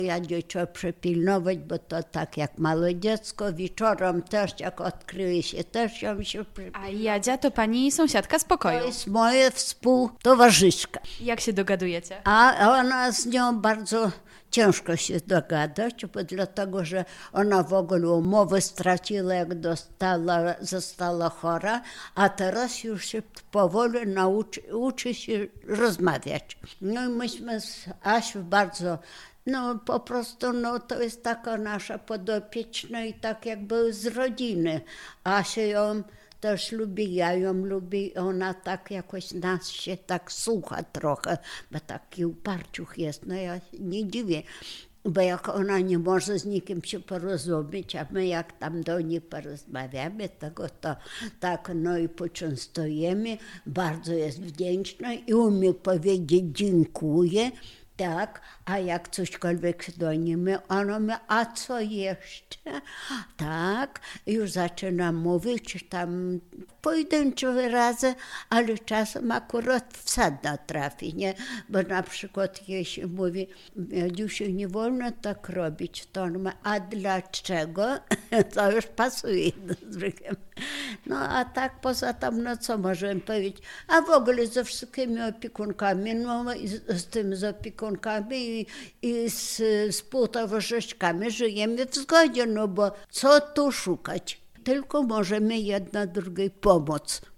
Ja nie trzeba przepilnować, bo to tak jak małe dziecko, wieczorem też, jak odkryje się, też ją się A Jadzia to pani sąsiadka z pokoju. To jest moja współtowarzyszka. Jak się dogadujecie? A ona z nią bardzo ciężko się dogadać, bo dlatego, że ona w ogóle umowę straciła, jak została chora, a teraz już się powoli uczy się rozmawiać. No i myśmy z Asią bardzo, po prostu, to jest taka nasza podopieczna i tak jakby z rodziny. Asia ją też lubi, ja ją lubię, ona tak jakoś nas się tak słucha trochę, bo taki uparciuch jest, ja nie dziwię, bo jak ona nie może z nikim się porozumieć, a my jak tam do niej porozmawiamy, tego to tak, i poczęstujemy, bardzo jest wdzięczna i umie powiedzieć dziękuję. Tak, a jak cośkolwiek do niej my, ona mówi, a co jeszcze? Tak, już zaczyna mówić tam pojedyncze wyrazy, ale czasem akurat w sedno trafi, nie? Bo na przykład jeśli mówi, Dziusiu, nie wolno tak robić, to on mówi, a dlaczego? To już pasuje z drugim. A tak poza tym, co możemy powiedzieć? A w ogóle ze wszystkimi opiekunkami, z opiekunkami i z współtowarzyszkami żyjemy w zgodzie, bo co tu szukać? Tylko możemy jedna drugiej pomóc.